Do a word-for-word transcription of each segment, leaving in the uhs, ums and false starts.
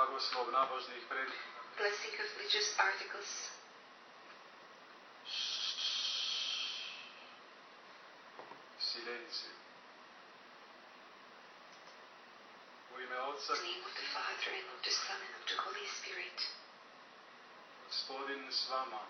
blagoslov nábožných predkov. Blessing of religious articles. Silenzio. U ime Otca, In the name of the Father, and of the Son, and of the Holy Spirit. Gospodin s vama.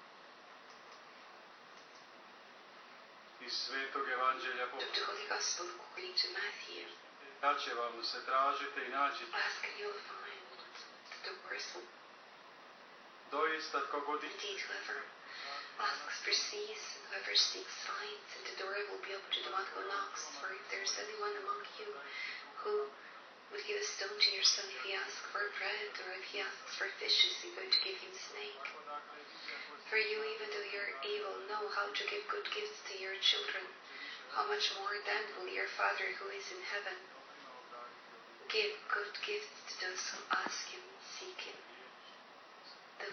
Iz Svetog Evanđelja po Of the Holy Gospel according to Matthew. da će vam se tražite i nađite. Ask and you will find. The person. Doista tko god Indeed, whoever asks receives, and whoever seeks finds, and the door will be opened to the one who knocks. For if there is anyone among you who would give a stone to your son if he asks for bread, or if he asks for fish, is he going to give him snake? For you, even though you are evil, know how to give good gifts to your children. How much more then will your Father who is in heaven give good gifts to those who ask him, seek him? The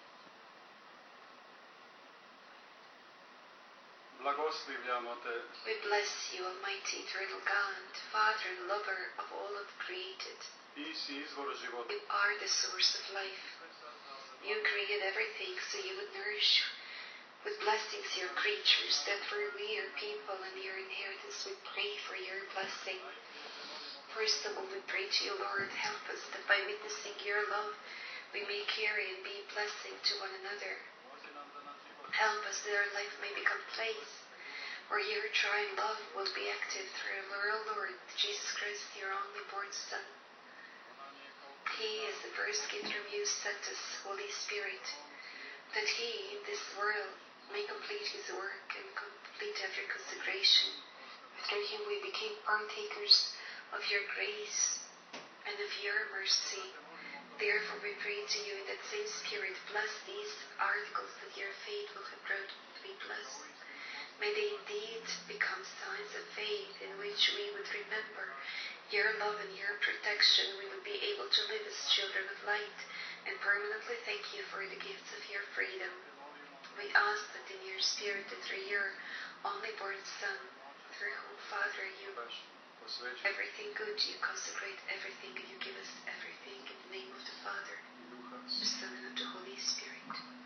Blagoslivljamo te, We bless you, Almighty, eternal God, Father and lover of all of created. ti si izvor života. You are the source of life. You created everything so you would nourish with blessings your creatures, that for we, your people, and your inheritance, we pray for your blessing. First of all, we pray to you, Lord, help us that by witnessing your love, we may carry and be a blessing to one another. Help us that our life may become a place where your triune love will be active through our Lord Jesus Christ, your only born Son. He is the first gift from you sent us, Holy Spirit, that he in this world may complete his work and complete every consecration. Through him we became partakers of your grace and of your mercy. Therefore we pray to you in that same Spirit, bless these articles that your faith will have brought to be blessed. May they indeed become signs of faith in which we would remember your love and your protection. We would be able to live as children of light and permanently thank you for the gifts of your freedom. We ask that in your Spirit, that through your only born Son, through whom, Father, you Posveđuj everything good, you consecrate everything, and you give us everything in the name of the Father, duha. the Son, and of the Holy Spirit.